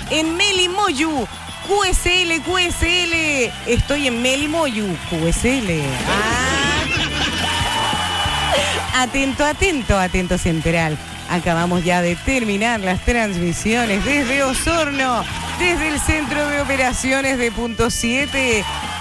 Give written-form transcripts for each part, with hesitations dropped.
en Melimoyu. QSL. Estoy en Melimoyu. QSL. Atento Central. Acabamos ya de terminar las transmisiones desde Osorno, desde el Centro de Operaciones de Punto 7.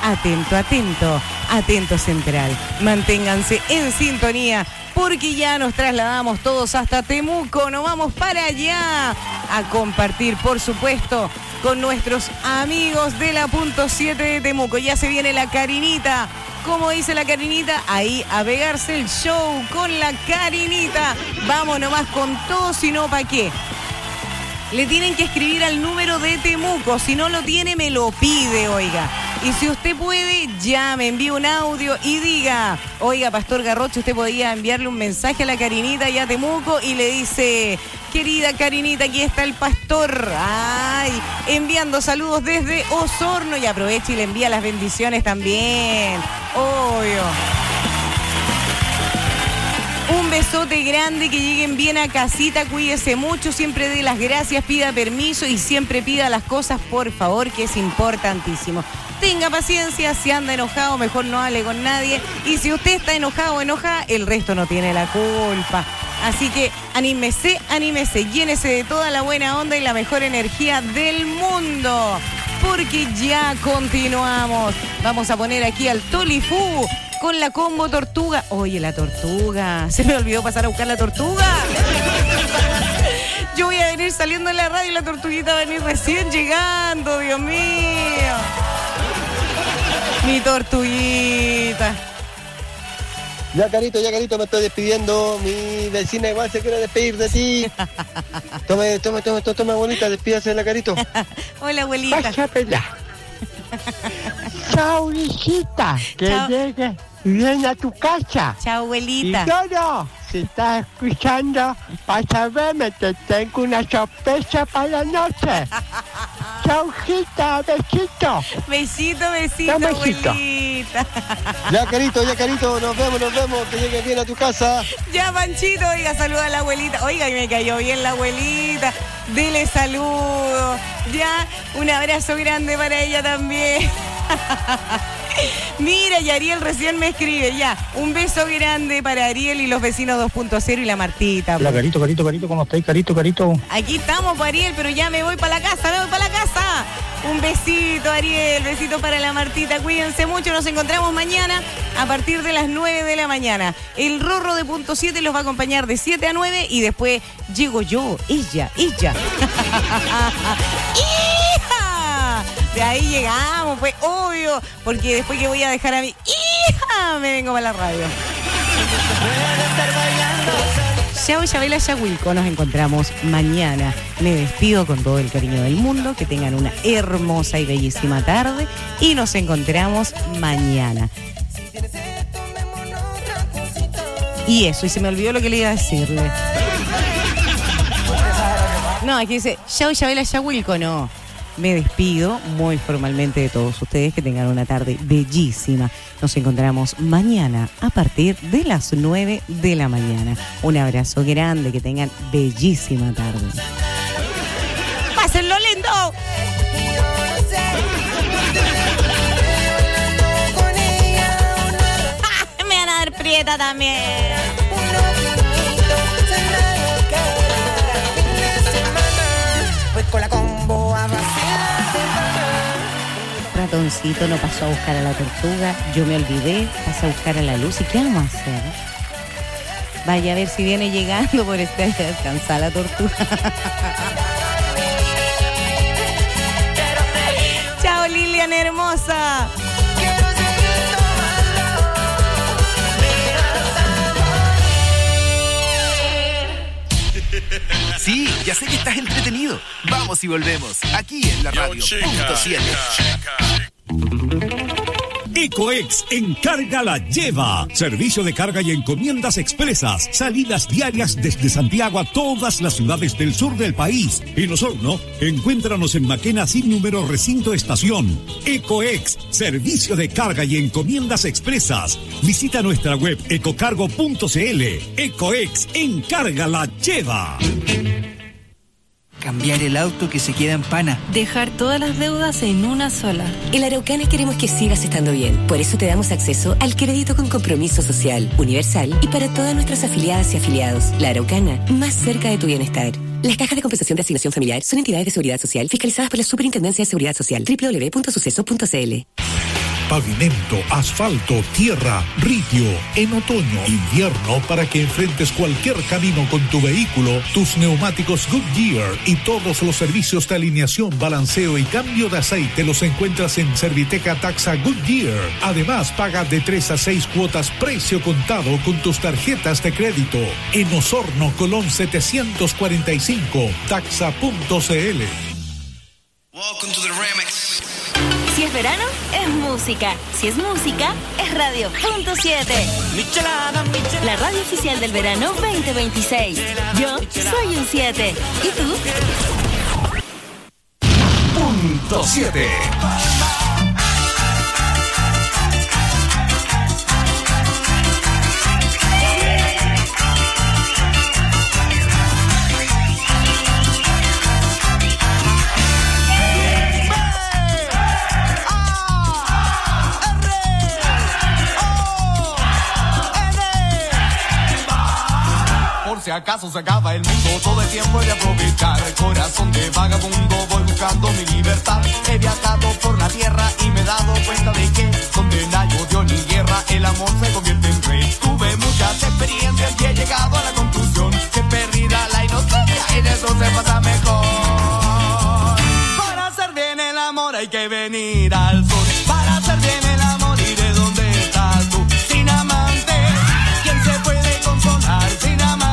Atento Central. Manténganse en sintonía porque ya nos trasladamos todos hasta Temuco. Nos vamos para allá a compartir, por supuesto, con nuestros amigos de la Punto 7 de Temuco. Ya se viene la Karinita. Como dice la Karinita, ahí a pegarse el show con la Karinita. Vamos nomás con todo, si no, ¿para qué? Le tienen que escribir al número de Temuco. Si no lo tiene, me lo pide, oiga. Y si usted puede, llame, envíe un audio y diga, oiga, Pastor Garrocho, usted podría enviarle un mensaje a la Karinita y a Temuco y le dice, querida Karinita, aquí está el pastor. Ay, enviando saludos desde Osorno y aprovecha y le envía las bendiciones también. Obvio. Un besote grande, que lleguen bien a casita, cuídese mucho, siempre dé las gracias, pida permiso y siempre pida las cosas, por favor, que es importantísimo. Tenga paciencia, si anda enojado, mejor no hable con nadie. Y si usted está enojado o enojada, el resto no tiene la culpa. Así que anímese, llénese de toda la buena onda y la mejor energía del mundo. Porque ya continuamos. Vamos a poner aquí al Tolifú con la combo tortuga. Oye, la tortuga. Se me olvidó pasar a buscar la tortuga. Yo voy a venir saliendo en la radio y la tortuguita va a venir recién llegando, Dios mío. Mi tortuguita. Ya, Carito, me estoy despidiendo. Mi vecina igual se quiere despedir de ti. Toma, abuelita, despídase de la Carito. Hola, abuelita. Pásapela. Chao, hijita. Que llegue bien a tu casa. Chao, abuelita. Y Doro, si estás escuchando, pasa a verme, te tengo una sorpresa para la noche. Chao, hijita, besito. Besito, Dame abuelita. Ya, Carito, nos vemos, que llegues bien a tu casa. Ya, Panchito, oiga, saluda a la abuelita. Oiga, me cayó bien la abuelita. Dele saludo. Ya, un abrazo grande para ella también. Mira, y Ariel recién me escribe, ya. Un beso grande para Ariel y los vecinos 2.0 y la Martita. Hola, Carito, ¿cómo estáis, Carito? Aquí estamos, Ariel, pero ya me voy para la casa. Un besito, Ariel, besito para la Martita. Cuídense mucho, nos encontramos mañana a partir de las 9 de la mañana. El Rorro de Punto 7 los va a acompañar de 7 a 9 y después llego yo, ella. ¡Hija! De ahí llegamos, pues obvio, porque después que voy a dejar a mi hija, me vengo para la radio. Chao, Chabela Yahuilco, nos encontramos mañana. Me despido con todo el cariño del mundo, que tengan una hermosa y bellísima tarde y nos encontramos mañana. Y eso, y se me olvidó lo que le iba a decirle. No, aquí dice, chao, Chabela Yahuilco, no. Me despido muy formalmente de todos ustedes, que tengan una tarde bellísima. Nos encontramos mañana a partir de las 9 de la mañana. Un abrazo grande, que tengan bellísima tarde. ¡Pásenlo lindo! ¡Ah! Me van a dar prieta también. Pues con la combo a Ratoncito no pasó a buscar a la tortuga, yo me olvidé, pasé a buscar a la luz. ¿Y qué vamos a hacer? Vaya a ver si viene llegando por estar descansada la tortuga. Chao, Lilian hermosa. Sí, ya sé que estás entretenido. Vamos y volvemos, aquí en la radio. Punto 7. Ecoex Encarga la Lleva. Servicio de carga y encomiendas expresas. Salidas diarias desde Santiago a todas las ciudades del sur del país. En Osorno, encuéntranos en Maquena sin número recinto estación. Ecoex, servicio de carga y encomiendas expresas. Visita nuestra web ecocargo.cl. Ecoex Encarga la Lleva. cambiar el auto que se queda en pana. Dejar todas las deudas en una sola. En la Araucana queremos que sigas estando bien. Por eso te damos acceso al crédito con compromiso social, universal y para todas nuestras afiliadas y afiliados. La Araucana, más cerca de tu bienestar. Las cajas de compensación de asignación familiar son entidades de seguridad social fiscalizadas por la Superintendencia de Seguridad Social. www.suceso.cl. Pavimento, asfalto, tierra, ripio. En otoño, invierno, para que enfrentes cualquier camino con tu vehículo, tus neumáticos Goodyear y todos los servicios de alineación, balanceo y cambio de aceite los encuentras en Serviteca Taxa Goodyear. Además, paga de 3 a 6 cuotas precio contado con tus tarjetas de crédito. En Osorno, Colón 745, taxa.cl. Welcome to the remix. Si es verano, es música. Si es música, es Radio Punto 7. La radio oficial del verano 2026. Yo soy un 7. ¿Y tú? Punto 7. Si acaso se acaba el mundo, todo el tiempo he de aprovechar. Corazón de vagabundo, voy buscando mi libertad. He viajado por la tierra y me he dado cuenta de que donde no hay odio ni guerra, el amor se convierte en rey. Tuve muchas experiencias y he llegado a la conclusión que perdida la inocencia, en eso se pasa mejor. Para hacer bien el amor hay que venir al sur. Para hacer bien el amor iré donde estás tú. Sin amante, ¿quién se puede consolar? Sin amante,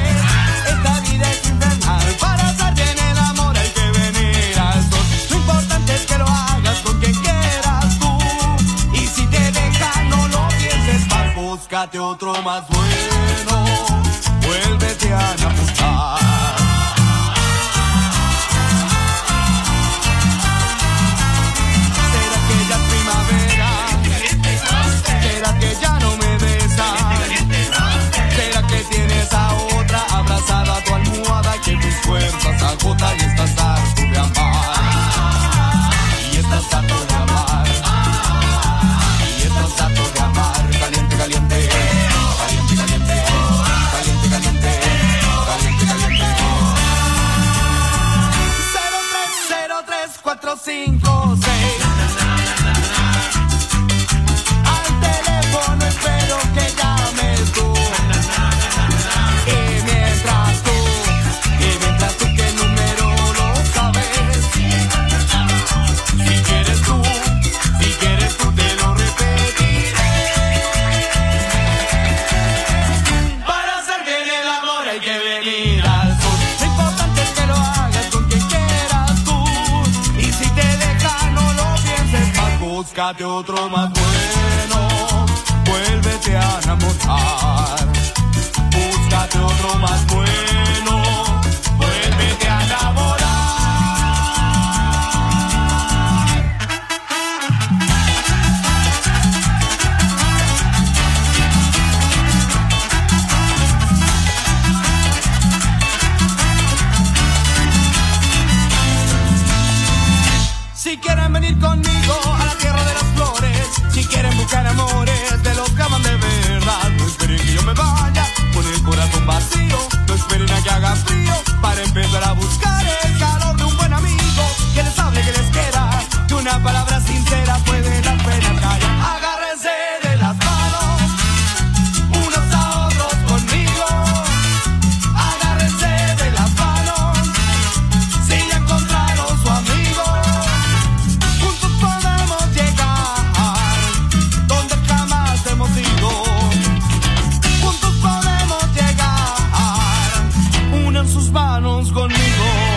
para hacer bien el amor hay que venir al sol. Lo importante es que lo hagas con quien quieras tú. Y si te dejan, no lo pienses más. Búscate otro más bueno. Vuélvete a enamorar. ¿Será que ya es primavera? ¿Será que ya no me besas? ¿Será que tienes a otra abrazada a tu almohada, que tus fuerzas agotan y estás harto de amar? Y estás harto de amar. Y estás harto de amar. Caliente, caliente. Caliente, caliente. Caliente, caliente. Caliente, caliente. 03034556. Al teléfono espero que llames tú. Y mientras tú que el número lo sabes. Si quieres tú te lo repetiré. Para hacer bien el amor hay que venir al sur. Lo importante es que lo hagas con quien quieras tú. Y si te dejan, no lo pienses más. Búscate otro más bueno. Vuélvete a enamorar. Búscate otro más bueno, vuélvete a enamorar. Si quieren venir conmigo a la tierra de las flores, si quieren buscar amores de los que aman de verdad, no esperen que yo me vaya con el corazón vacío, no esperen a que haga frío para empezar a buscar el calor de un buen amigo que les hable, que les quiera, que una palabra sincera puede dar pena callar. Agárrense de las manos unos a otros conmigo, agárrense de las manos si ya encontraron su amigo. Juntos podemos llegar donde jamás hemos ido. Juntos podemos llegar, unan sus manos conmigo.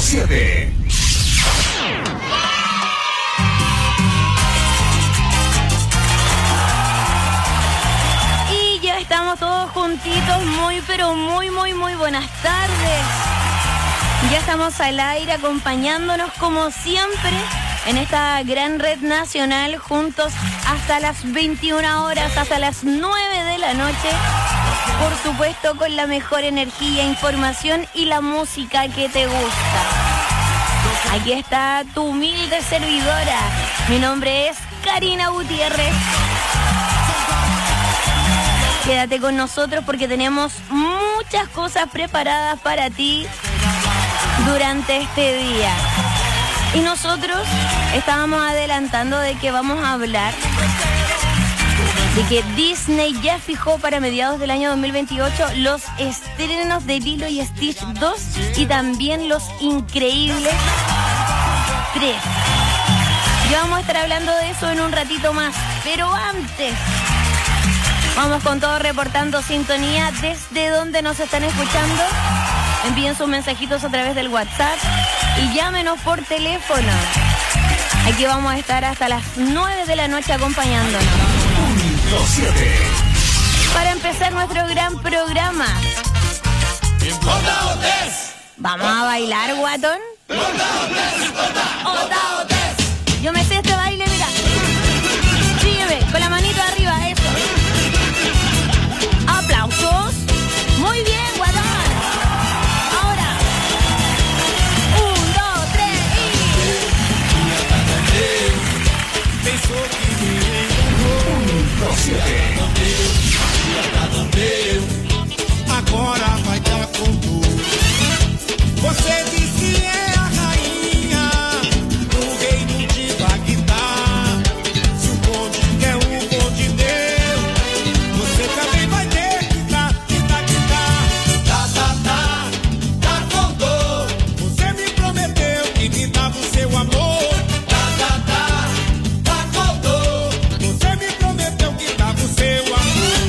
7. Y ya estamos todos juntitos, muy pero muy buenas tardes. Ya estamos al aire acompañándonos como siempre en esta gran red nacional, juntos hasta las 21 horas, hasta las 9 de la noche. Por supuesto, con la mejor energía, información y la música que te gusta. Aquí está tu humilde servidora. Mi nombre es Karina Gutiérrez. Quédate con nosotros porque tenemos muchas cosas preparadas para ti durante este día. Y nosotros estábamos adelantando de que vamos a hablar de que Disney ya fijó para mediados del año 2028 los estrenos de Lilo y Stitch 2 y también Los Increíbles 3. Ya vamos a estar hablando de eso en un ratito más, pero antes vamos con todo reportando sintonía desde donde nos están escuchando. Envíen sus mensajitos a través del WhatsApp y llámenos por teléfono. Aquí vamos a estar hasta las 9 de la noche acompañándonos. 7. Para empezar nuestro gran programa. ¿Vamos a bailar, guatón? Yo me sé este baile, mira. Sígueme, con la manito arriba, eso. Aplausos. Muy bien, guatón. Ahora. 1, 2, 3 Agora vai dar com tudo. Você diz que é a rainha do reino de Bagdá. Se o bonde é um bonde meu, você também vai ter que dar, tá com dor. Você me prometeu que me dava o seu amor. Tá com dor. Você me prometeu que dava o seu amor.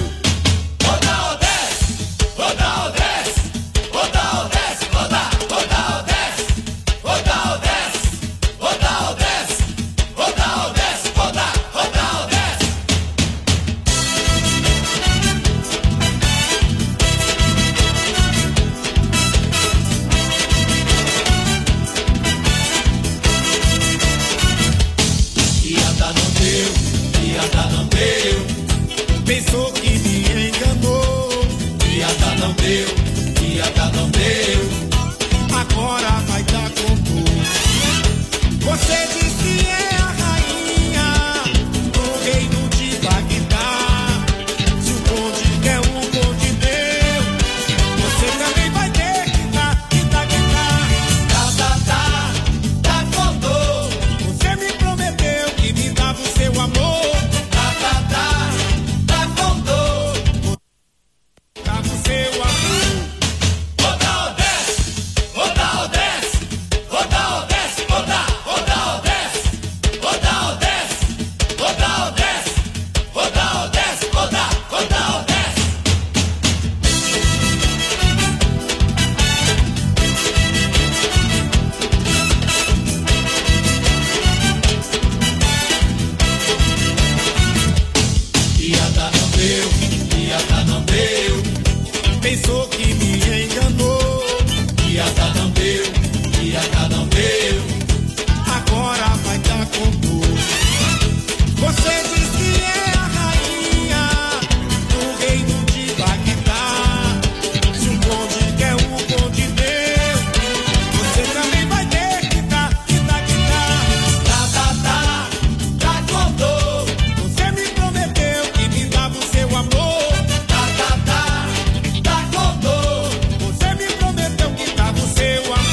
Pensou que me enganou. Não deu. Agora vai dar com tudo. Você diz que é a rainha do reino de Bagdá. Se o bonde é um bonde meu, você também vai ter que dar. Tá com dor. Você me prometeu que me dava o seu amor. Pensou que me enganou. Não deu. Agora vai dar com tudo. Você diz que é a rainha do reino de Bagdá. Se o bonde quer um bonde meu, você também vai ter que dar. Tá com dor. Você me prometeu que me dava o seu amor. Você me prometeu que dava o seu amor.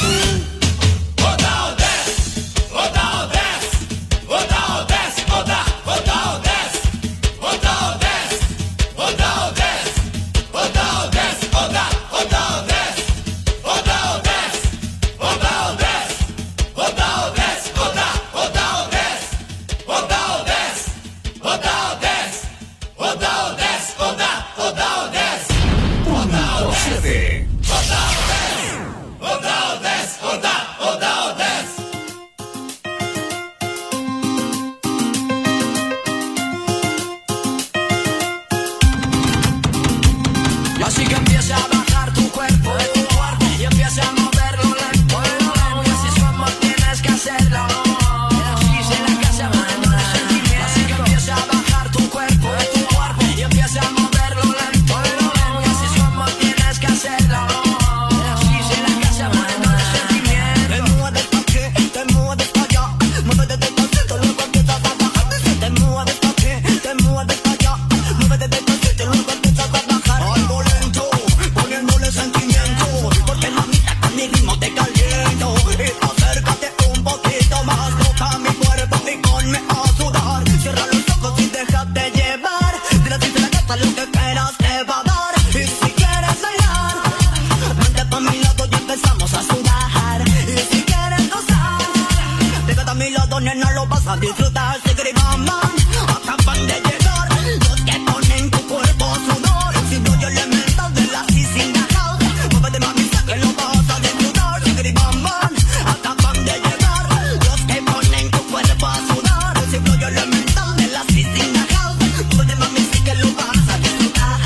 Rodar o 10, rodar. Así que empieza a bajar tu cuerpo y empieza a moverlo lento. Y así es como tienes que hacerlo. Así se la casa moviendo el sentimiento. Así que empieza a bajar tu cuerpo y empieza a moverlo lento. Y así es como tienes que hacerlo. Así se la casa moviendo el sentimiento. Te mueves pa' aquí, te mueves pa' allá. Muévete despacito, luego empiezas a bajar. Te mueves pa' aquí, te mueves pa' allá. Muévete despacito, luego empiezas a bajar. Algo lento, poniéndole sentimiento. Porque mamita con mi ritmo te caliento. Y acércate un poquito más, toca mi cuerpo y ponme a sudar. Cierra los ojos y déjate llevar. Dile así se la gasta, lo que quieras te va a dar. Y si quieres bailar, vente pa' mi lado y empezamos a sudar. Y si quieres gozar, déjate a mi lado, nena, lo vas a disfrutar. Sigribaman, acaban de llegar los que ponen tu cuerpo a sudar. Si doy elemental de la in the house, muévete mamita que lo vas a disfrutar. Sigribaman, acaban de llegar los que ponen tu cuerpo a sudar. Si doy elemental de la in the house, muévete mamita que lo vas a disfrutar.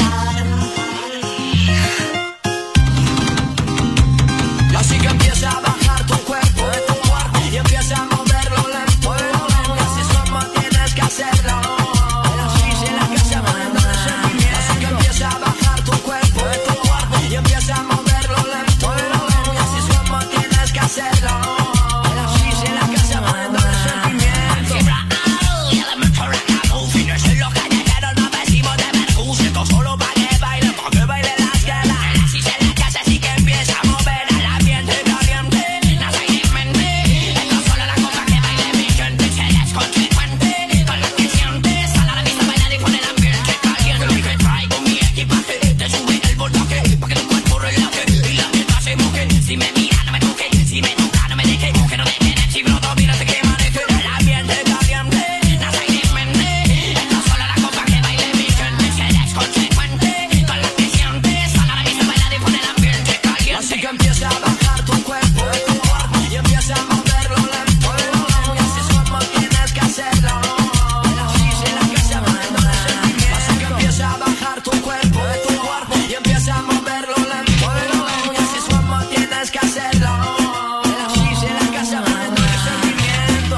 Y así que empieza a bajar tu cuerpo y empieza a moverlo lento. Y así es como tienes que hacerlo. Así se la casa moviendo el sentimiento. Así que empieza a bajar tu cuerpo y empieza a moverlo lento. Y así es como tienes que hacerlo. Así se la casa moviendo el sentimiento. Y a la mejor acabo. Fines en los callejeros nos vestimos de mercurio. Esto solo pa' que baile las quedas. Así se la casa, así que empieza a mover al ambiente caliente. Nada hay en mente. Esto solo la cosa que baile mi gente. Se es consecuente con lo que sientes. Sal a la vista, baila y pone el ambiente caliente. Lo que traigo mi equipaje, te sube el voltaje pa' que tu cuerpo relaje y la neta se moje. Si me mira, no me toque. Si me toca, no me deje. Que no dejen el chibro, domínate que maneje. El ambiente caliente, nada hay en mente. Esto solo la cosa que baile mi gente. Se es consecuente con lo que sientes. Sal a la vista, baila y pone el ambiente caliente. Así que empieza a bajar tu cuerpo y empieza a moverlo lento. Y así es como tienes que hacerlo. Así se la casa moviendo el sentimiento. Así que empieza a bajar tu cuerpo y empieza a moverlo lento. Y así es como tienes que hacerlo. Así se la casa moviendo el sentimiento.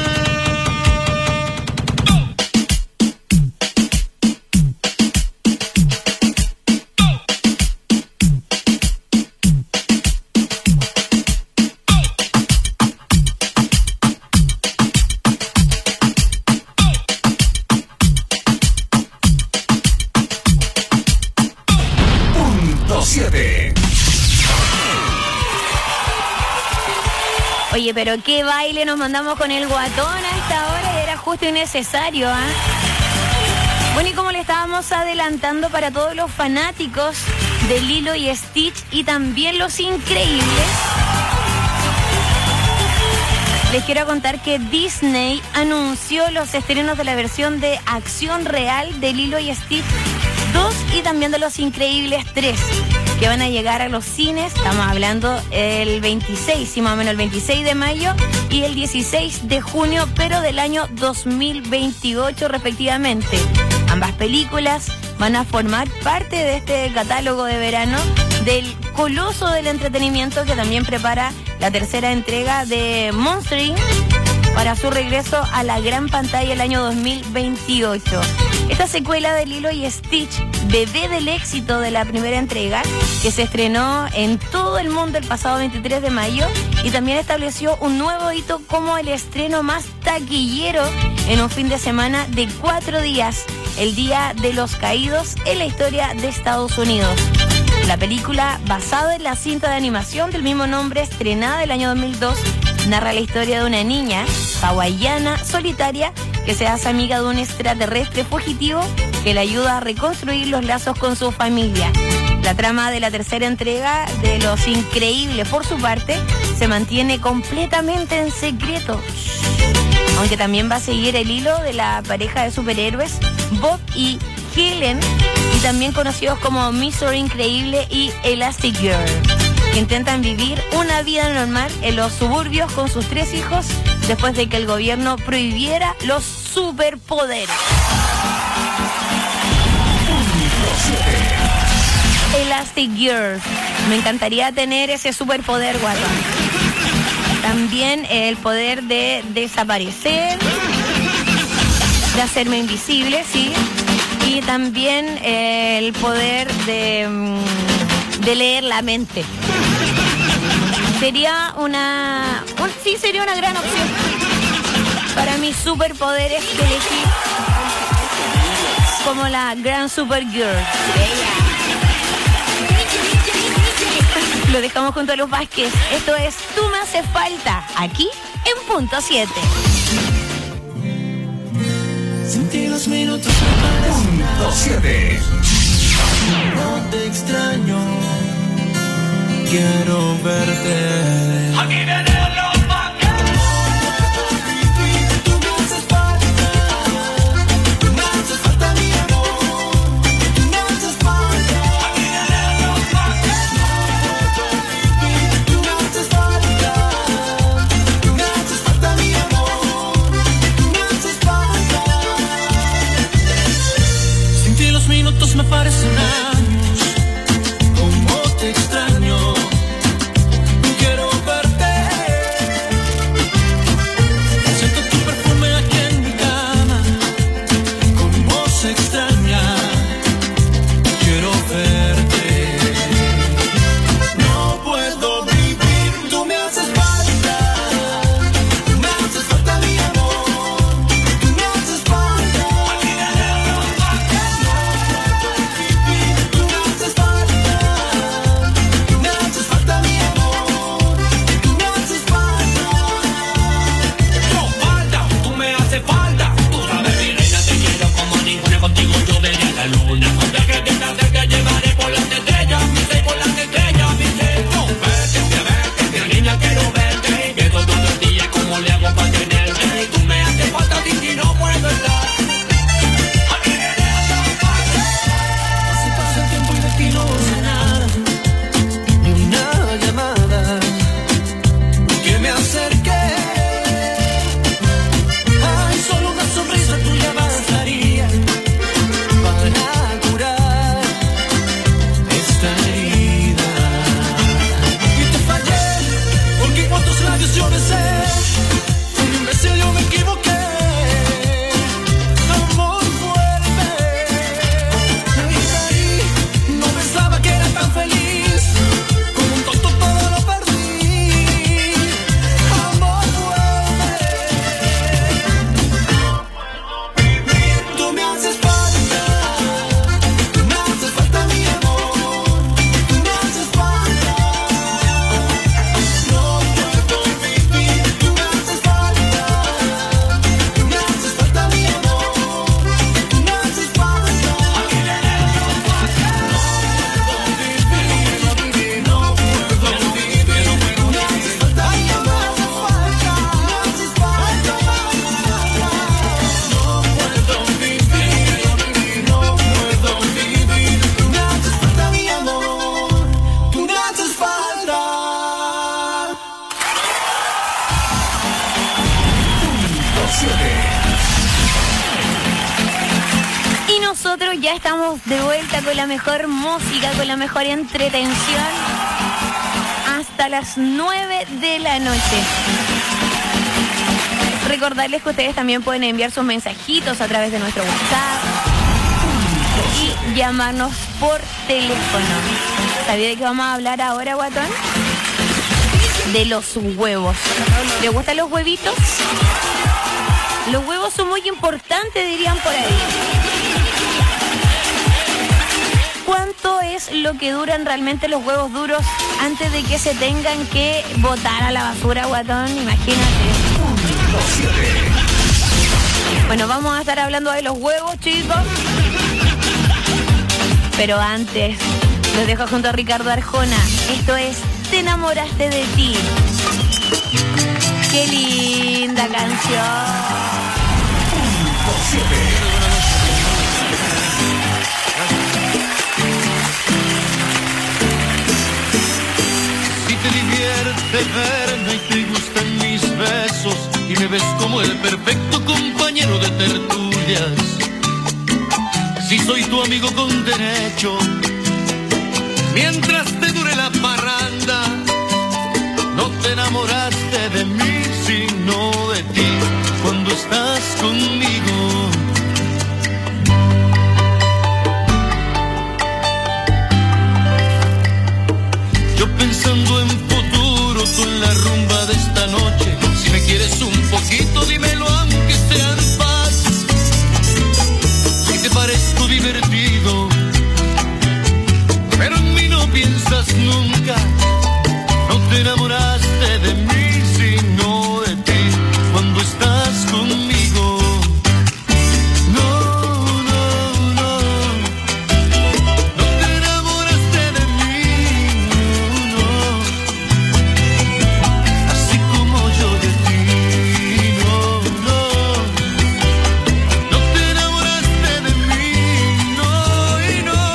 Punto 7. Oye, pero qué baile nos mandamos con el guatón a esta hora y era justo y necesario, ¿ah? Bueno, y como le estábamos adelantando para todos los fanáticos de Lilo y Stitch y también los Increíbles, les quiero contar que Disney anunció los estrenos de la versión de acción real de Lilo y Stitch 2 y también de Los Increíbles 3, que van a llegar a los cines. Estamos hablando el 26, sí, más o menos el 26 de mayo y el 16 de junio, pero del año 2028 respectivamente. Ambas películas van a formar parte de este catálogo de verano del coloso del entretenimiento que también prepara la tercera entrega de Monster Inc. para su regreso a la gran pantalla el año 2028. Esta secuela de Lilo y Stitch, bebé del éxito de la primera entrega, que se estrenó en todo el mundo el pasado 23 de mayo y también estableció un nuevo hito como el estreno más taquillero en un fin de semana de 4 días, el Día de los Caídos en la historia de Estados Unidos. La película, basada en la cinta de animación del mismo nombre estrenada el año 2002, narra la historia de una niña hawaiana solitaria que se hace amiga de un extraterrestre fugitivo que le ayuda a reconstruir los lazos con su familia. La trama de la tercera entrega de Los Increíbles, por su parte, se mantiene completamente en secreto, aunque también va a seguir el hilo de la pareja de superhéroes Bob y Helen, y también conocidos como Mr. Increíble y Elastic Girl, que intentan vivir una vida normal en los suburbios con sus 3 hijos después de que el gobierno prohibiera los superpoderes. Elastic Girls. Me encantaría tener ese superpoder, guatón. También el poder de desaparecer, de hacerme invisible, sí. Y también el poder de leer la mente. Sería sería una gran opción para mis superpoderes que elegí como la gran Supergirl. Lo dejamos junto a los Vázquez. Esto es Tú me hace falta, aquí en Punto 7. Sentí los minutos. Punto 7. No te extraño, quiero verte. Aquí viene los me parecen años, como te extraño, quiero verte. Siento tu perfume aquí en mi cama, como se extraña, quiero verte. No puedo vivir, tú me haces falta mi amor, tú me haces falta. Luna, donde que te llevaré por las estrellas, mi ser por las estrellas, mi ser. No, verte, mi niña, quiero verte. Pienso todo el día cómo le hago para tenerte. Y tú me haces falta, sin ti no puedo estar. Aquí viene la parte. Así pasa el tiempo y de ti no sé nada, ni una llamada que me acerque. Ay, solo una sonrisa tuya bastaría para curar esta herida. Y te fallé, porque en otros labios yo besé. Fui un imbécil, yo me equivoqué. Amor, vuelve. Y caí, no pensaba que era tan feliz. Como un tonto todo lo perdí. Amor, vuelve. Tú me haces falta. Ya estamos de vuelta con la mejor música, con la mejor entretención hasta las 9 de la noche. Recordarles que ustedes también pueden enviar sus mensajitos a través de nuestro WhatsApp y llamarnos por teléfono. ¿Sabía de qué vamos a hablar ahora, guatón? De los huevos. ¿Les gustan los huevitos? Los huevos son muy importantes, dirían por ahí. ¿Cuánto es lo que duran realmente los huevos duros antes de que se tengan que botar a la basura, guatón? Imagínate. Bueno, vamos a estar hablando de los huevos, chicos. Pero antes, los dejo junto a Ricardo Arjona. Esto es Te enamoraste de ti. ¡Qué linda canción! Te divierte verme y te gustan mis besos y me ves como el perfecto compañero de tertulias. Si soy tu amigo con derecho, mientras te dure la parranda. No te enamoraste de mí, sino de ti, cuando estás conmigo. Yo pensando en futuro, tú en la rumba de esta noche. Si me quieres un poquito, dímelo aunque sea en paz. Si te parezco divertido, pero en mí no piensas nunca. No te enamoraste de mí, sino de ti, cuando estás conmigo. No, no, no. No te enamoraste de mí, no, no. Así como yo de ti, no, no. No te enamoraste de mí, no, y no.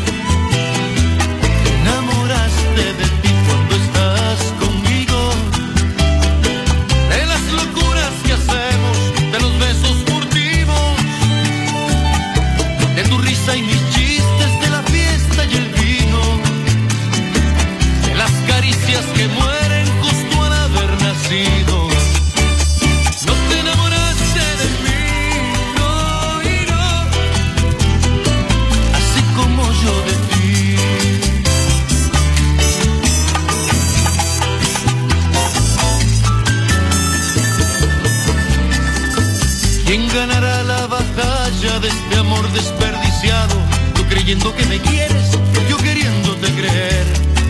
Te enamoraste de ti cuando estás conmigo. De las locuras que hacemos, de los besos furtivos, de tu risa y mis chistes, de la fiesta y el vino, de las caricias que mueren justo al haber nacido. No te enamoraste de mí, no, y no. Así como yo de ti. ¿Quién ganará la batalla de este amor desperdiciado? Tú creyendo que me quieres, yo queriéndote creer.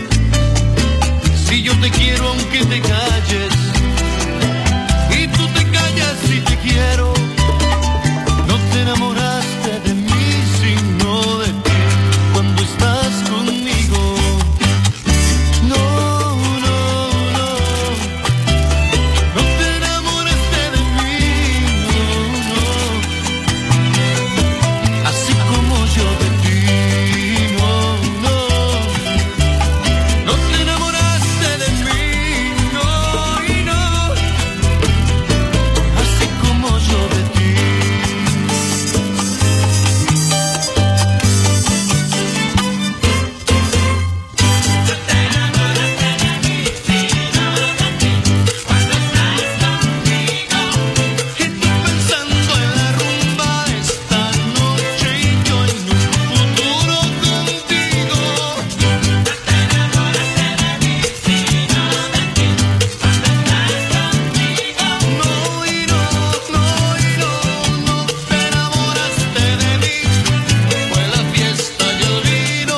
Si yo te quiero aunque te calles, y tú te callas si te quiero. No te enamoraste de mí, sino de ti, cuando estás conmigo. No, no, no. No te enamoraste de mí, no, no. Así como yo de ti, no, no. No te enamoraste de mí, no, y no. Así como yo de ti. Que tú pensando en la rumba esta noche y yo en un futuro contigo. No te enamoraste de mí, sino de ti, cuando estás conmigo. No, y no, no, y no, no te enamoraste de mí. Fue la fiesta y el vino.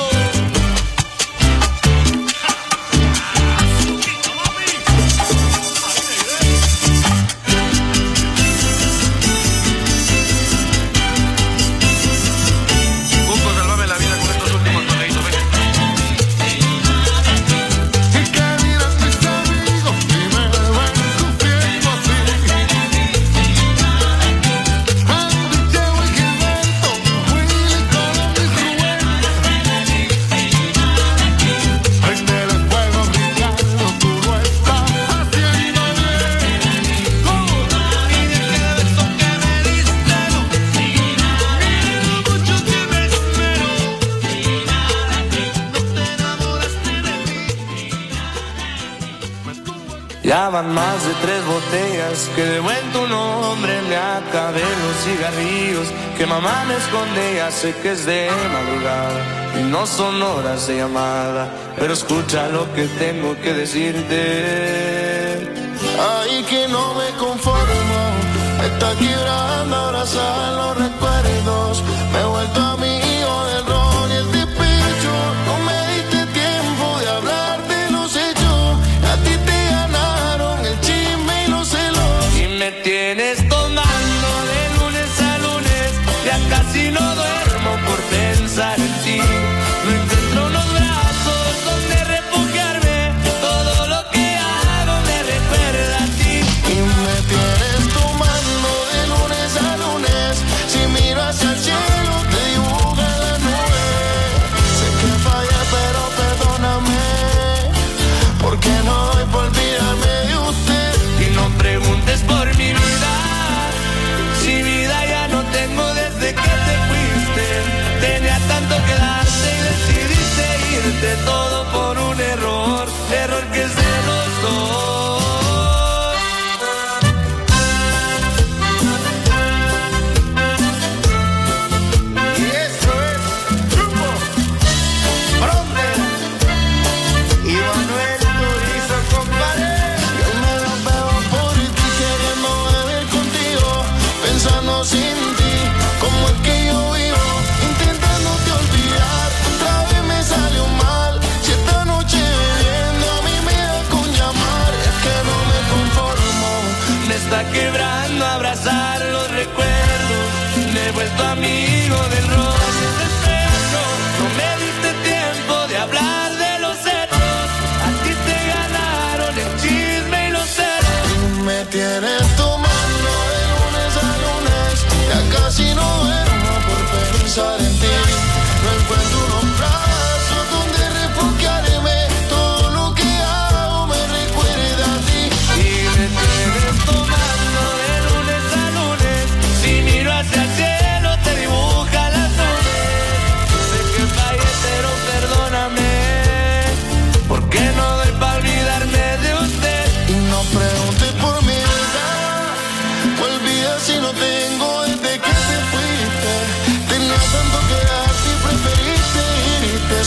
Busco salvarme la vida con estos últimos toneitos, venga. Y que dirán mis amigos si me ven sufriendo así. Andy, Cheo y Gilberto, Willy, Colón y Rubén. Prende el fuego, Ricardo, tú lo estás haciendo bien. Y de cada beso que me diste, no. Mira lo mucho que me espero. No te enamoraste de mí. Ya van más de 3 botellas que de buen tu nombre me acabé los cigarrillos que mamá me esconde, ya sé que es de madrugada y no son horas de llamada, pero escucha lo que tengo que decirte. Ay, que no me conformo, me está quebrando abrazar los recuerdos. Me he vuelto amigo del ron y el despecho. No me diste tiempo de hablar de los hechos. A ti te ganaron el chisme y los celos. Y me tienes tomando de lunes a lunes, ya casi no duermo por pensar en ti. No encuentro los brazos donde refugiarme, todo lo que hago me recuerda a ti. Y me tienes tomando de lunes a lunes. Si miro hacia el cielo te dibujo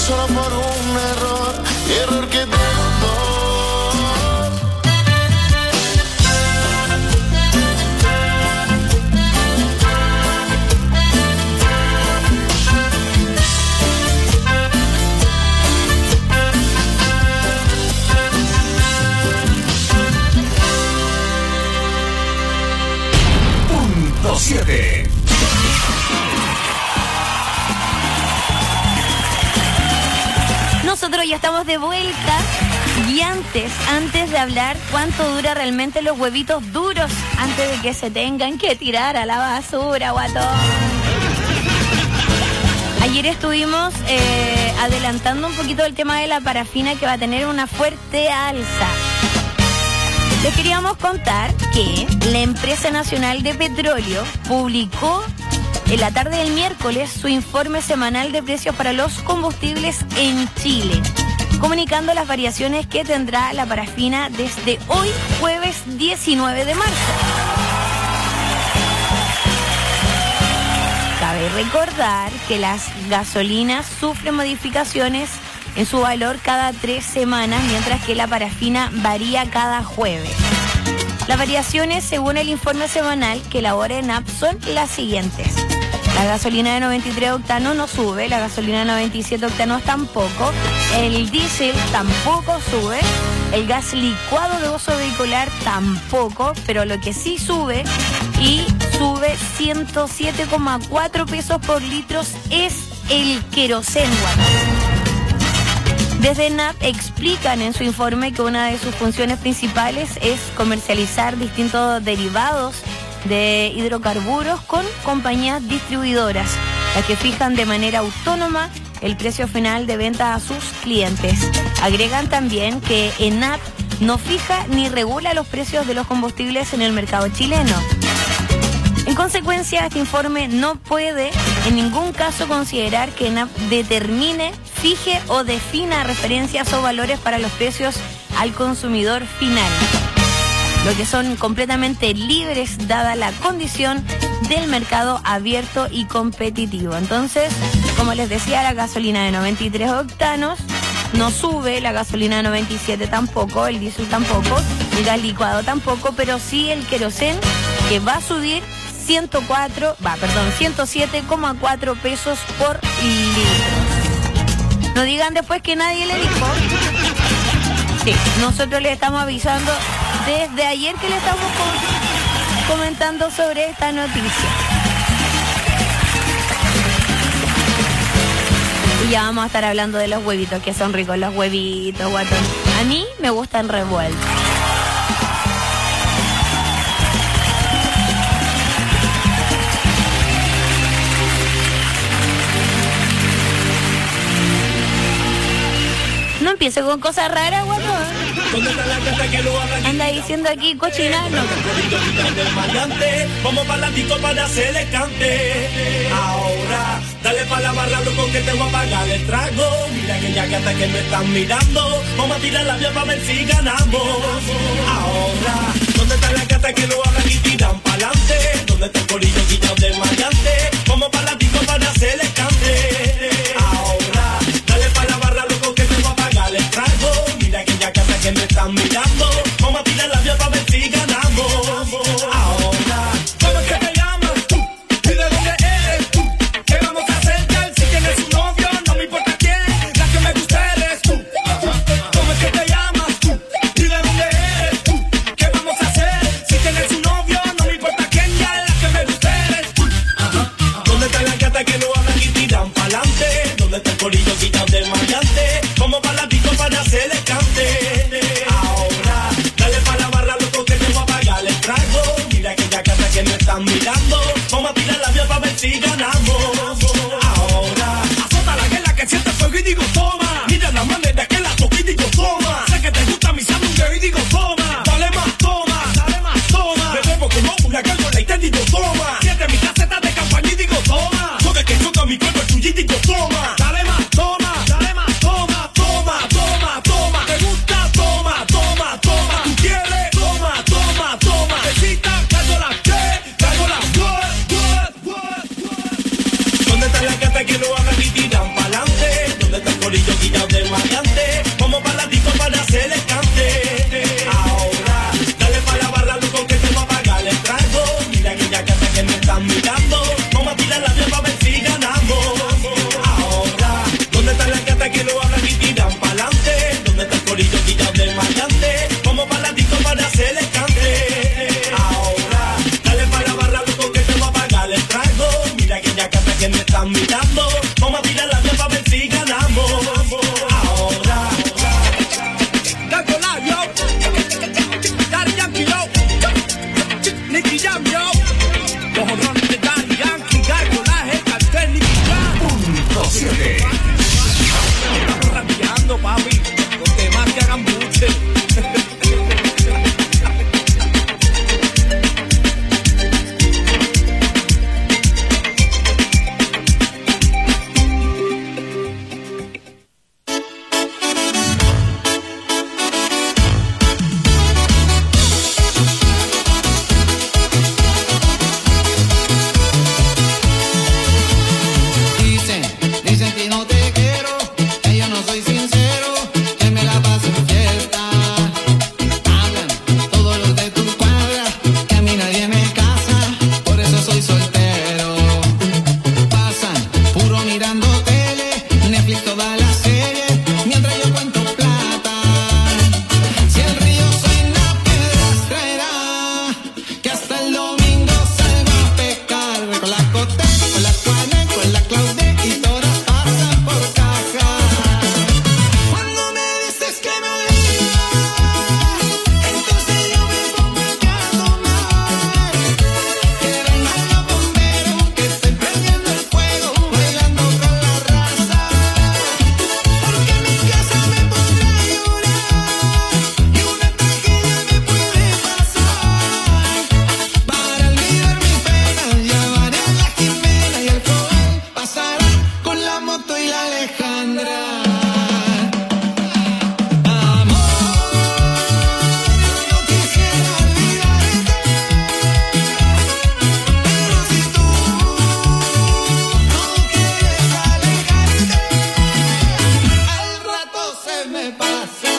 solo por un error, error que te Punto 7. Nosotros ya estamos de vuelta y antes de hablar cuánto dura realmente los huevitos duros, antes de que se tengan que tirar a la basura, guatón. Ayer estuvimos adelantando un poquito el tema de la parafina, que va a tener una fuerte alza. Les queríamos contar que la Empresa Nacional de Petróleo publicó en la tarde del miércoles su informe semanal de precios para los combustibles en Chile, comunicando las variaciones que tendrá la parafina desde hoy, jueves 19 de marzo. Cabe recordar que las gasolinas sufren modificaciones en su valor cada 3 semanas, mientras que la parafina varía cada jueves. Las variaciones, según el informe semanal que elabora ENAP, son las siguientes. La gasolina de 93 octanos no sube, la gasolina de 97 octanos tampoco, el diésel tampoco sube, el gas licuado de uso vehicular tampoco, pero lo que sí sube, y sube 107,4 pesos por litro, es el queroseno. Desde ENAP explican en su informe que una de sus funciones principales es comercializar distintos derivados de hidrocarburos con compañías distribuidoras, las que fijan de manera autónoma el precio final de venta a sus clientes. Agregan también que ENAP no fija ni regula los precios de los combustibles en el mercado chileno. En consecuencia, este informe no puede en ningún caso considerar que ENAP determine, fije o defina referencias o valores para los precios al consumidor final, lo que son completamente libres dada la condición del mercado abierto y competitivo. Entonces, como les decía, la gasolina de 93 octanos no sube, la gasolina de 97 tampoco, el diésel tampoco, el gas licuado tampoco, pero sí el queroseno, que va a subir 107,4 pesos por litro. No digan después que nadie le dijo. Sí, nosotros le estamos avisando desde ayer que le estamos comentando sobre esta noticia. Y ya vamos a estar hablando de los huevitos, que son ricos los huevitos, guatón. A mí me gustan revueltos. No empiece con cosas raras, guatón. Anda diciendo aquí cochinano. Vamos para la disco para hacerle cante. Ahora, dale para la barra, loco, que te voy a pagar el trago. Mira que ya que hasta que me están mirando, vamos a tirar la vía para ver si ganamos. Ahora, ¿dónde está la gata que lo hagan y tiran para adelante? ¿Dónde está el corillo quitado de maleante? Vamos para la disco para hacerle cante. Ahora, dale para la barra, loco, que te voy a pagar el trago. Mira que ya que hasta que me están mirando, vamos a tirar la vía para ver si ganamos. Ahora, ¿cómo es que te llamas tú? ¿Y de dónde eres tú? ¿Qué vamos a hacer, tal? Si tienes un novio, no me importa quién, la que me gusta eres tú. ¿Cómo es que te llamas tú? ¿Y de dónde eres tú? ¿Qué vamos a hacer? Si tienes un novio, no me importa quién, ya la que me gusta eres tú. se me pasa.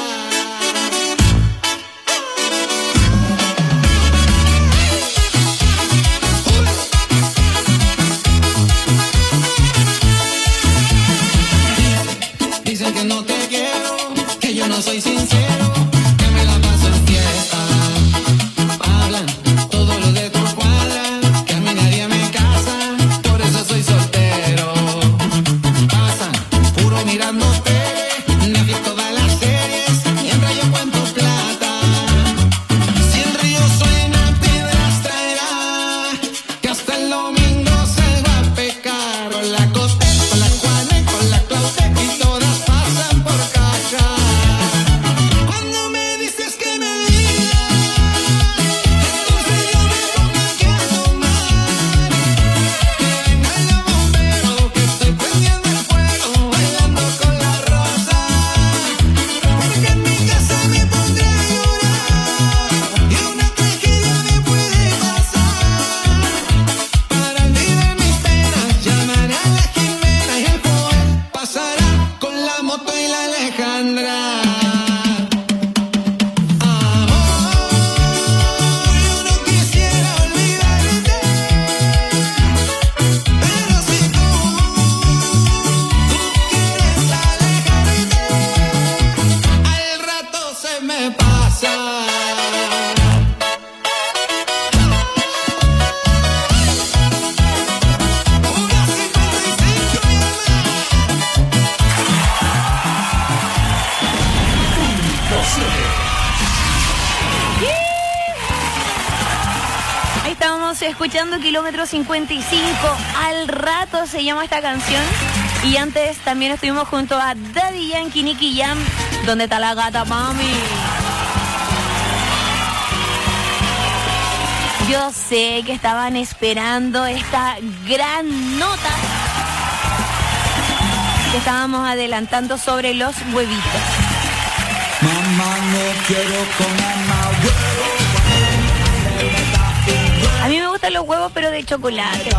Dicen que no te quiero, que yo no soy sincero, que me la paso en fiesta. Hablan todo lo de tu cuadra, que a mí nadie me casa, por eso soy soltero. Pasan puro mirando tele, Netflix todas las series, mientras yo cuento plata. Si el río suena, piedras traerá, que hasta el domingo se va a pecar. Con la Cote, con la Juana y con la Claude, y todas pasan por caja. Cuando me dices que me digas, entonces yo me pongo aquí a tomar. Que vengan los bomberos, que estoy prendiendo el fuego, bailando con la rosa. Porque en mi casa me pondré a llorar, y una tragedia me puede pasar. Para olvidar mis penas, llamaré a la Jimena, y el Joel pasará con la moto y la Alejandra. Yo no quisiera olvidarte, pero si tú quieres alejarte, al rato se me pasa. Ahí estábamos escuchando Kilómetro 55. Al rato se llama esta canción. Y antes también estuvimos junto a Daddy Yankee, Nicky Jam. ¿Dónde está la gata, mami? Yo sé que estaban esperando esta gran nota que estábamos adelantando sobre los huevitos. Mamá, no quiero comer más huevos. A mí me gustan los huevos, pero de chocolate.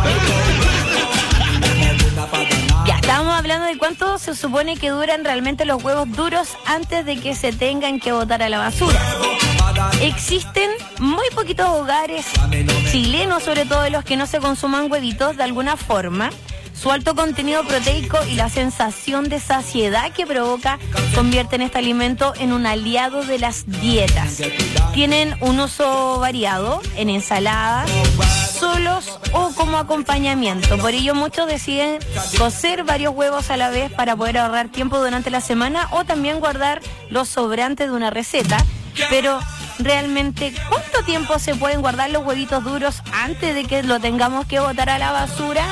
Ya, estábamos hablando de cuánto se supone que duran realmente los huevos duros antes de que se tengan que botar a la basura. Existen muy poquitos hogares chilenos, sobre todo de los que no se consuman huevitos de alguna forma. Su alto contenido proteico y la sensación de saciedad que provoca convierten este alimento en un aliado de las dietas. Tienen un uso variado en ensaladas, solos o como acompañamiento. Por ello muchos deciden cocer varios huevos a la vez para poder ahorrar tiempo durante la semana o también guardar los sobrantes de una receta. Pero realmente, ¿cuánto tiempo se pueden guardar los huevitos duros antes de que lo tengamos que botar a la basura?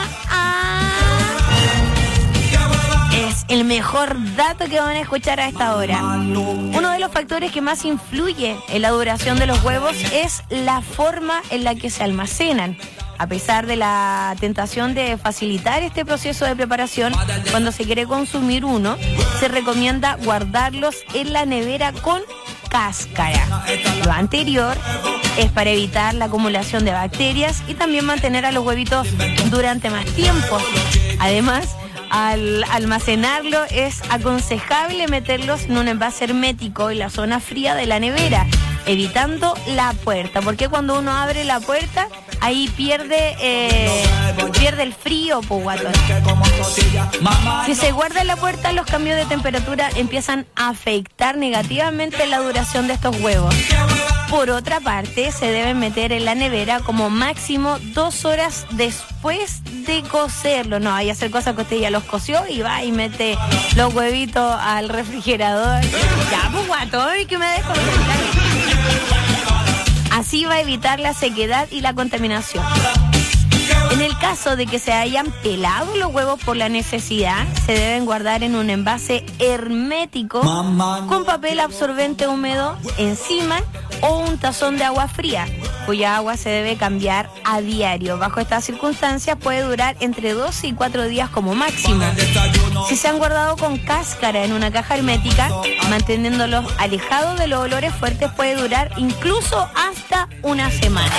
Es el mejor dato que van a escuchar a esta hora. Uno de los factores que más influye en la duración de los huevos es la forma en la que se almacenan. A pesar de la tentación de facilitar este proceso de preparación, cuando se quiere consumir uno, se recomienda guardarlos en la nevera con cáscara. Lo anterior es para evitar la acumulación de bacterias y también mantener a los huevitos durante más tiempo. Además, al almacenarlo es aconsejable meterlos en un envase hermético en la zona fría de la nevera, evitando la puerta, porque cuando uno abre la puerta, ahí pierde el frío, po, guatón. Si se guarda en la puerta, los cambios de temperatura empiezan a afectar negativamente la duración de estos huevos. Por otra parte, se deben meter en la nevera como máximo 2 horas después de cocerlo. No vaya a hacer cosas que usted ya los coció y va y mete los huevitos al refrigerador. Ya, pues, guatón, que me dejo. Así va a evitar la sequedad y la contaminación. En el caso de que se hayan pelado los huevos por la necesidad, se deben guardar en un envase hermético con papel absorbente húmedo encima o un tazón de agua fría, cuya agua se debe cambiar a diario. Bajo estas circunstancias puede durar entre 2 y 4 días como máximo. Si se han guardado con cáscara en una caja hermética, manteniéndolos alejados de los olores fuertes, puede durar incluso hasta una semana.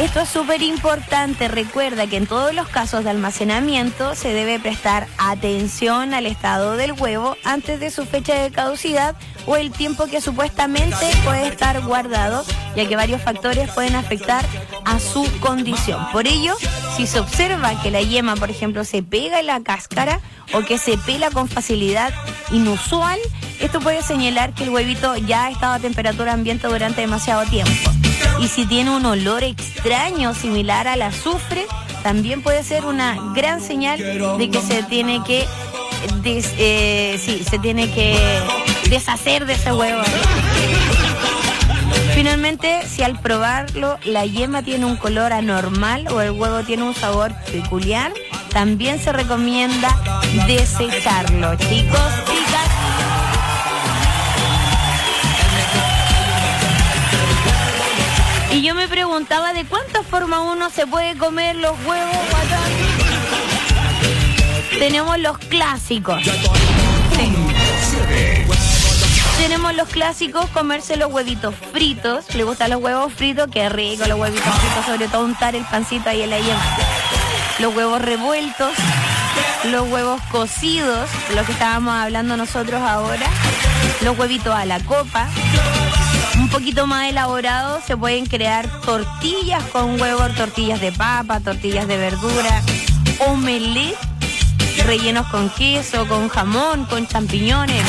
Esto es súper importante. Recuerda que en todos los casos de almacenamiento se debe prestar atención al estado del huevo antes de su fecha de caducidad o el tiempo que supuestamente puede estar guardado, ya que varios factores pueden afectar a su condición. Por ello, si se observa que la yema, por ejemplo, se pega en la cáscara o que se pela con facilidad inusual, esto puede señalar que el huevito ya ha estado a temperatura ambiente durante demasiado tiempo. Y si tiene un olor extraño similar al azufre, también puede ser una gran señal de que se tiene que deshacer de ese huevo. Finalmente, si al probarlo la yema tiene un color anormal o el huevo tiene un sabor peculiar, también se recomienda desecharlo. Chicos, chicas. Y yo me preguntaba de cuántas formas uno se puede comer los huevos, guatón. Tenemos los clásicos. Sí. Tenemos los clásicos, comerse los huevitos fritos. ¿Le gustan los huevos fritos? Qué rico los huevitos fritos, sobre todo untar el pancito ahí en la yema. Los huevos revueltos, los huevos cocidos, lo que estábamos hablando nosotros ahora, los huevitos a la copa. Un poquito más elaborado, se pueden crear tortillas con huevo, tortillas de papa, tortillas de verdura, omelette, rellenos con queso, con jamón, con champiñones.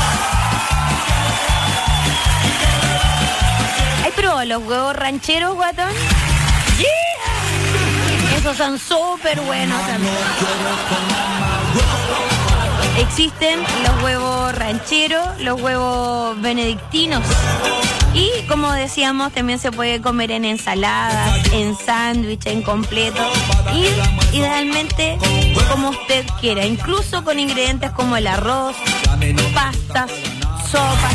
¿Hay probado los huevos rancheros, guatón? Yeah. Esos son súper buenos también. Existen los huevos rancheros, los huevos benedictinos. Y como decíamos, también se puede comer en ensaladas, en sándwich, en completo. Y idealmente como usted quiera, incluso con ingredientes como el arroz, pastas, sopas.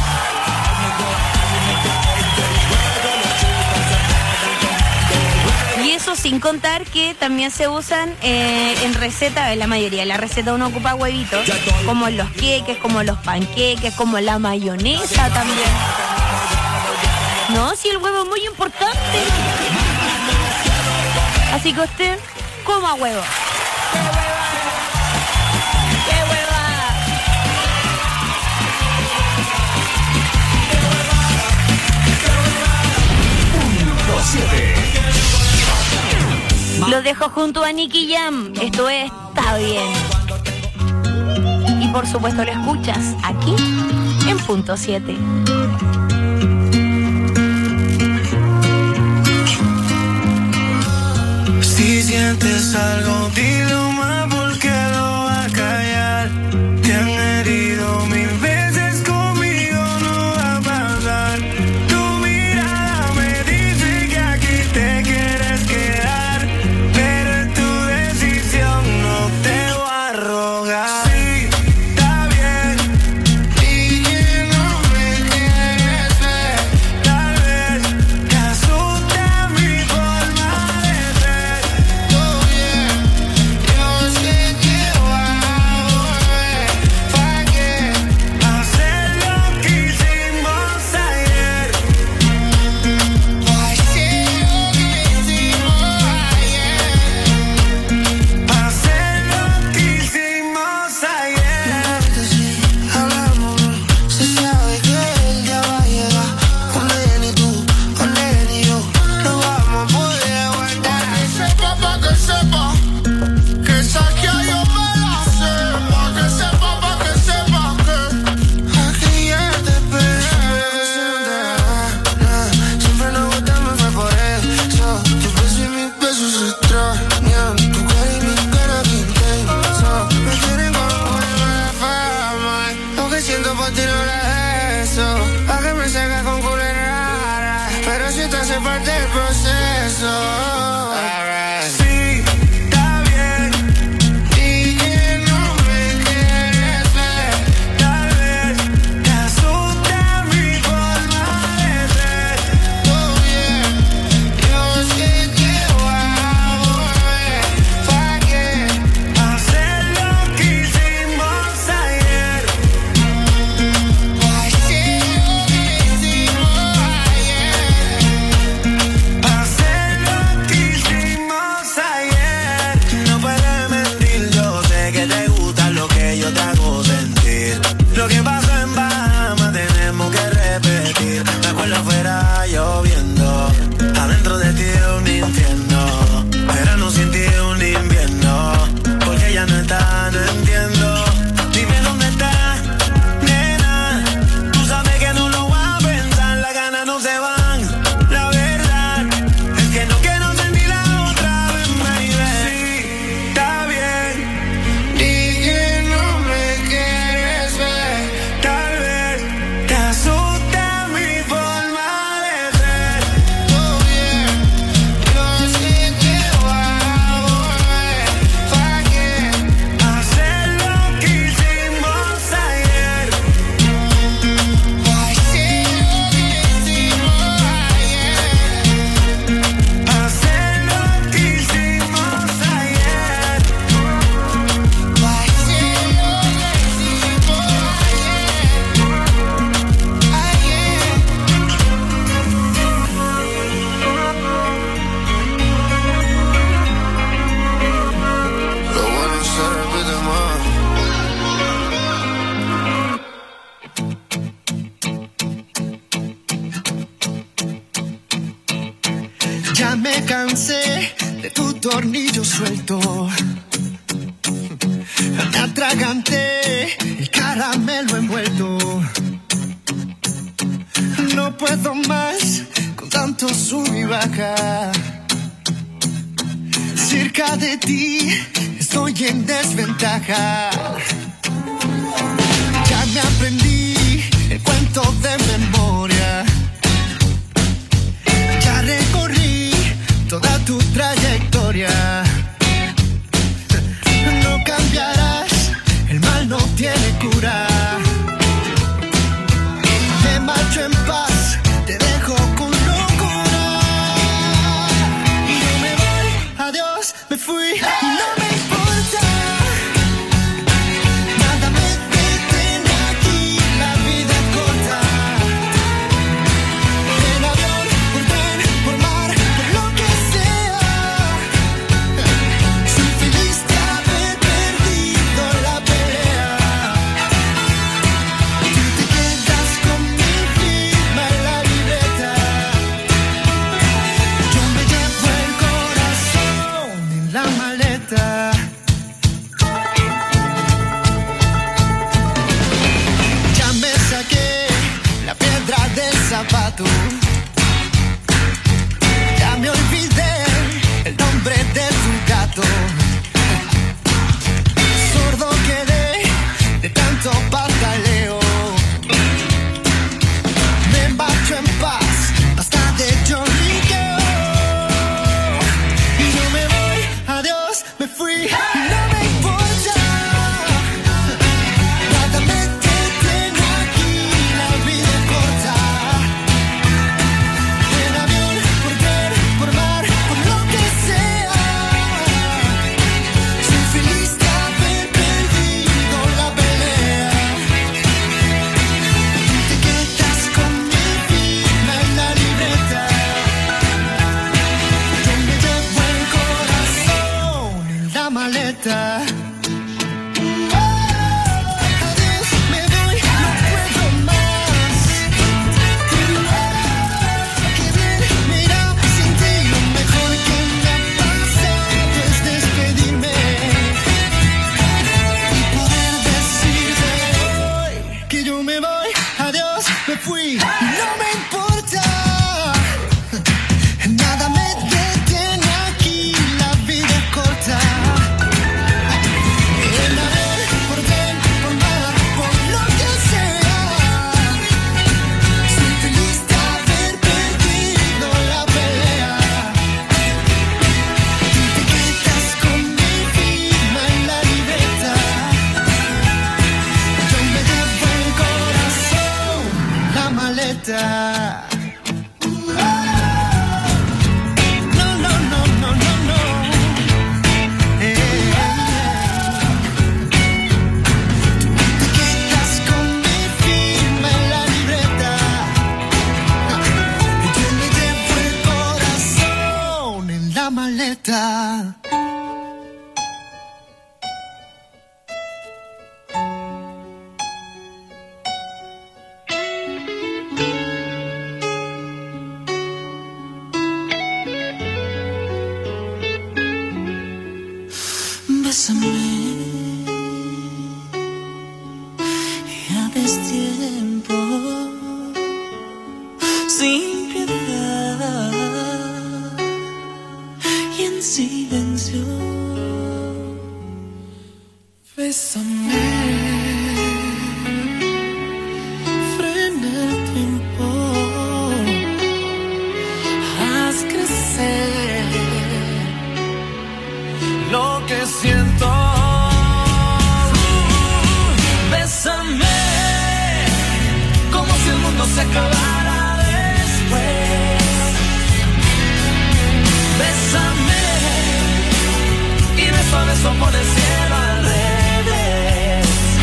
Y eso sin contar que también se usan en recetas, en la mayoría de la receta uno ocupa huevitos, como los queques, como los panqueques, como la mayonesa también. No, si el huevo es muy importante. Así que usted coma huevo. ¡Qué hueva! ¡Qué hueva! Lo dejo junto a Nicky Jam. Esto está bien. Y por supuesto lo escuchas aquí en Punto 7. Si sientes algo, dilo más porque lo va a callar. Te han herido mil veces, conmigo no va a pasar. Tu mirada me dice que aquí te quieres quedar, pero es tu decisión, no te voy a rogar. Sí, está bien, y no me quieres ver. Tal vez te asusta mi forma de ser. cansé de tu tornillo suelto. Me atraganté el caramelo envuelto. No puedo más con tanto sub y baja. Cerca de ti estoy en desventaja. Ya me aprendí el cuento de memoria. Ya recorrí toda tu trayectoria. No cambiarás, el mal no tiene cura. Me marcho en paz, te dejo con locura. Y yo me voy, adiós, me fui y no me importa. Nada me detiene aquí, la vida es corta. En avión, por tren, por mar, por lo que sea. Soy feliz de haber perdido la pelea. Tú te quedas con mi firma en la libreta. Yo me llevo el corazón en la maleta. Ya me saqué la piedra del zapato. Ya me olvidé el nombre de tu gato. Sordo quedé de tanto pataleo. Me marcho en paz, basta de lloriqueo. Y yo me voy, adiós, me fui y no me importa. Nada me detiene aquí, la vida es corta. En avión, por tren, por mar, por lo que sea. Soy feliz de haber perdido la pelea. Tú te quedas con mi firma en la libreta. Yo me llevo el corazón en la maleta. Adiós, me voy, no puedo más. Qué bien me irá sin ti. Lo mejor que me ha pasado es despedirme y poder decirte hoy que yo me voy, adiós, me fui y no me importa. Nada me detiene aquí, la vida es corta. En avión, por tren, por mar, por lo que sea. Soy feliz de haber perdido la pelea. Tú te quedas con mi firma en la libreta. Yo me llevo el corazón, la maleta. No, no, no, no, no, no. Tú te quedas con mi firma en la libreta. Yo me llevo el corazón en la maleta. Bésame, ya destiempo, sin piedad y en silencio. Bésame, frena el tiempo, haz crecer lo que siento. Bésame como si el mundo se acabara después. Bésame y beso a beso por el cielo al revés.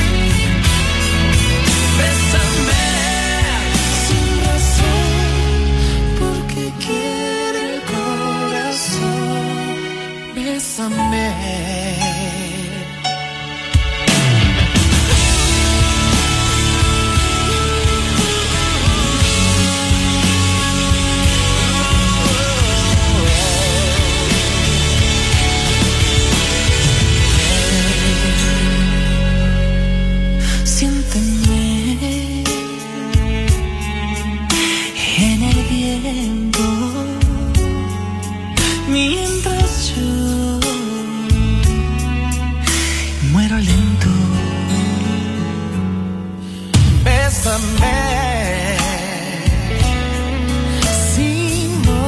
Bésame sin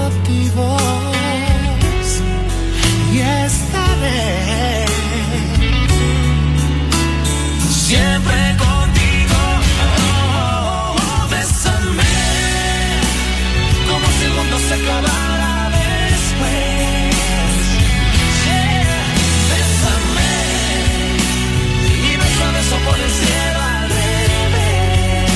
motivos y esta vez siempre contigo. Bésame como si el mundo se acabara después. Bésame y beso a beso por el cielo al revés.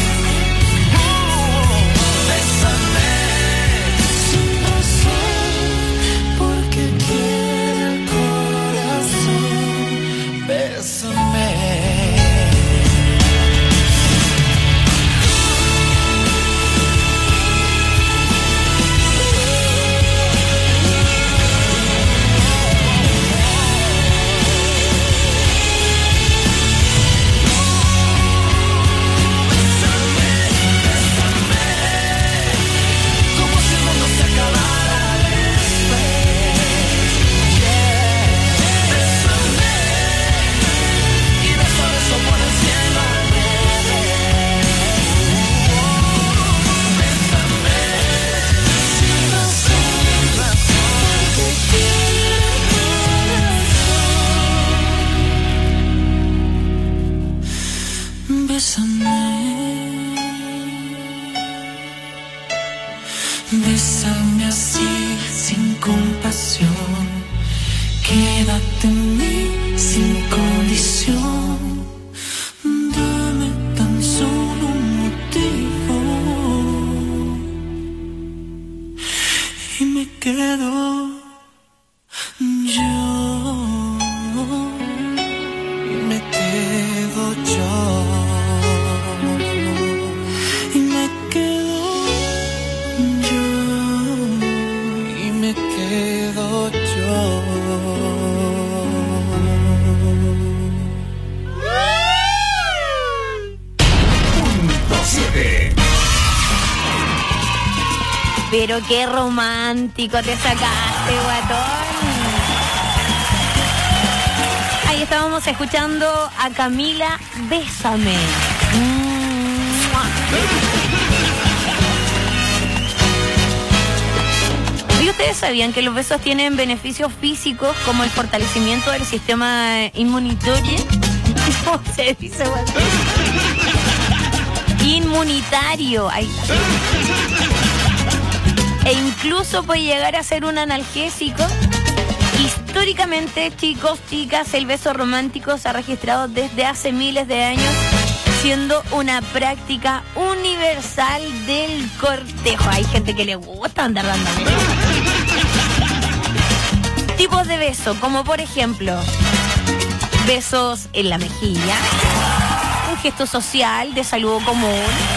Bésame sin razón porque quiere el corazón. Bésame. Bésame así, sin compasión. Quédate en mí, sin condición. Dame tan solo un motivo y me quedo yo. Y me quedo yo. Pero qué romántico te sacaste, guatón. Ahí estábamos escuchando a Camila, Bésame. ¿Y ustedes sabían que los besos tienen beneficios físicos como el fortalecimiento del sistema inmunitario? ¿Cómo se dice, guatón? Inmunitario. Ahí está. E incluso puede llegar a ser un analgésico. Históricamente, chicos, chicas, el beso romántico se ha registrado desde hace miles de años, siendo una práctica universal del cortejo. Hay gente que le gusta andar dando besos. Tipos de beso, como por ejemplo, besos en la mejilla, un gesto social de saludo común.